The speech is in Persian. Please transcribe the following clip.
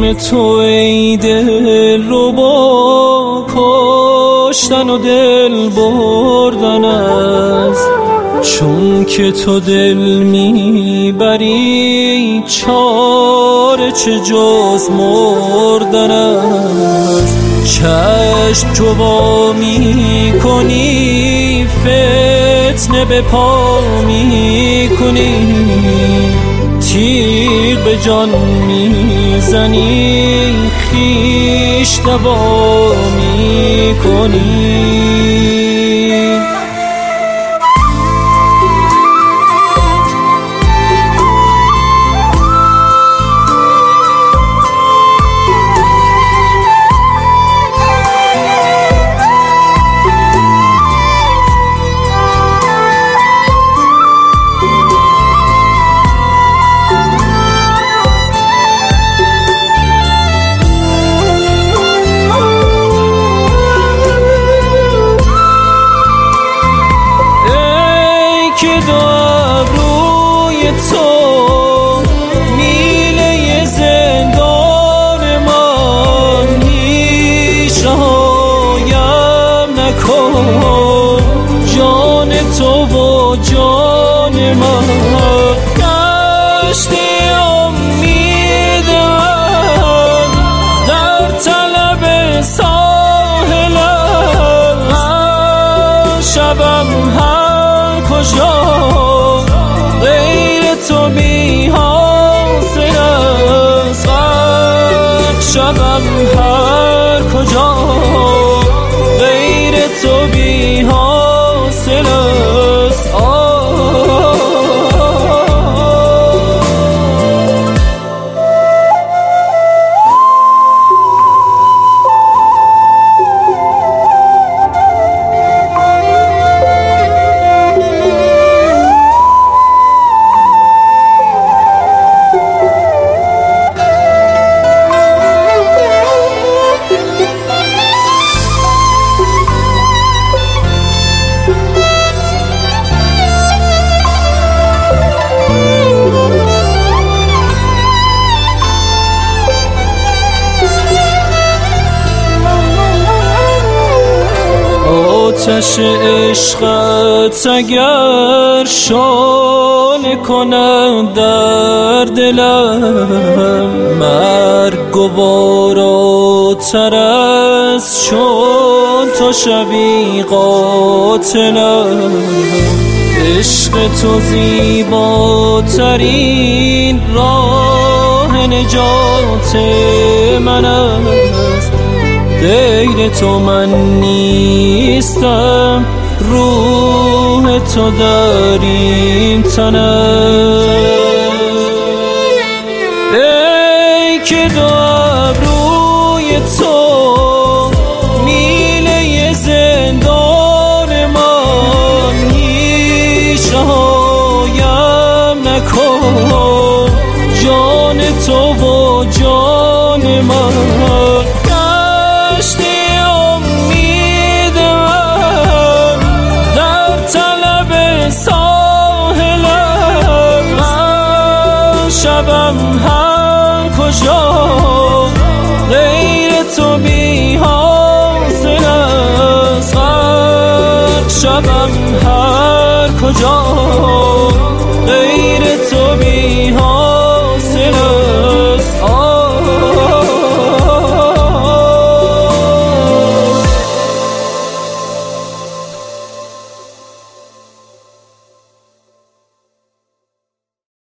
اسم تو ای دل ربا کشتن و دل بردن است، چون که تو دل میبری چاره چه جز مردن است. چشم چو وا میکنی فتنه به پا میکنی، تیغ به جان میزنی خویش دوا میکنی. که دو ابروی تو میله زندان من، هیچ رهایم نکن جان تو و جان من. گشتی امید من در طلب ساحلم، شبم کجا غیر تو بی حاصل است، شبم هر کجا غیر تو بی حاصل است. آتش عشقت اگر شعله کند در دلم، مرگ گواراتر است چون تو شوی قاتلم. عشق تو زیباترین راه نجات من است، غیر تو من نیستم، روح تو در این تن است. ای که دو ابروی تو میله زندان من، هیچ رهایم نکن جان تو و جان من. گشتی امید من در طلب ساحلم، شبم هر کجا غیر تو بی حاصل است، شبم هر کجا